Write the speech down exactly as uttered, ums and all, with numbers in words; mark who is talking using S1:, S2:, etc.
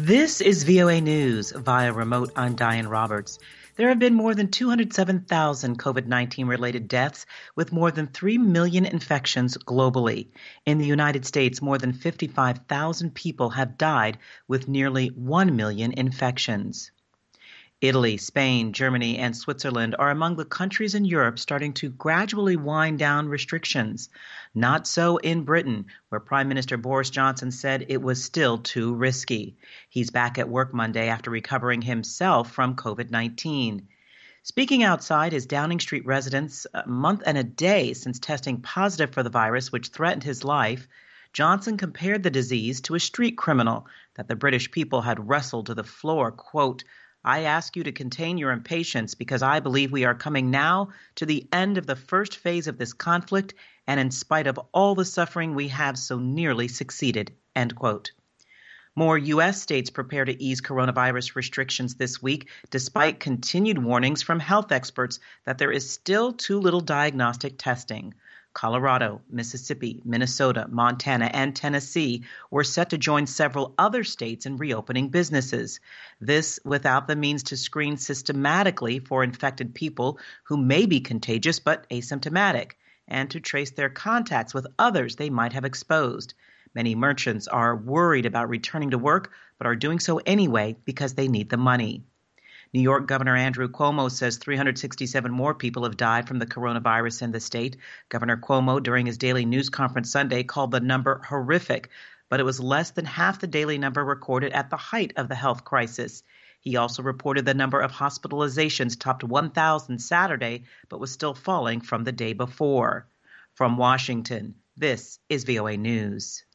S1: This is V O A News. Via remote, I'm Diane Roberts. There have been more than two hundred seven thousand COVID nineteen related deaths, with more than three million infections globally. In the United States, more than fifty-five thousand people have died, with nearly one million infections. Italy, Spain, Germany, and Switzerland are among the countries in Europe starting to gradually wind down restrictions. Not so in Britain, where Prime Minister Boris Johnson said it was still too risky. He's back at work Monday after recovering himself from COVID nineteen. Speaking outside his Downing Street residence a month and a day since testing positive for the virus, which threatened his life, Johnson compared the disease to a street criminal that the British people had wrestled to the floor. Quote, "I ask you to contain your impatience because I believe we are coming now to the end of the first phase of this conflict, and in spite of all the suffering, we have so nearly succeeded." End quote. More U S states prepare to ease coronavirus restrictions this week, despite continued warnings from health experts that there is still too little diagnostic testing. Colorado, Mississippi, Minnesota, Montana, and Tennessee were set to join several other states in reopening businesses. This without the means to screen systematically for infected people who may be contagious but asymptomatic, and to trace their contacts with others they might have exposed. Many merchants are worried about returning to work, but are doing so anyway because they need the money. New York Governor Andrew Cuomo says three hundred sixty-seven more people have died from the coronavirus in the state. Governor Cuomo, during his daily news conference Sunday, called the number horrific, but it was less than half the daily number recorded at the height of the health crisis. He also reported the number of hospitalizations topped one thousand Saturday, but was still falling from the day before. From Washington, this is V O A News.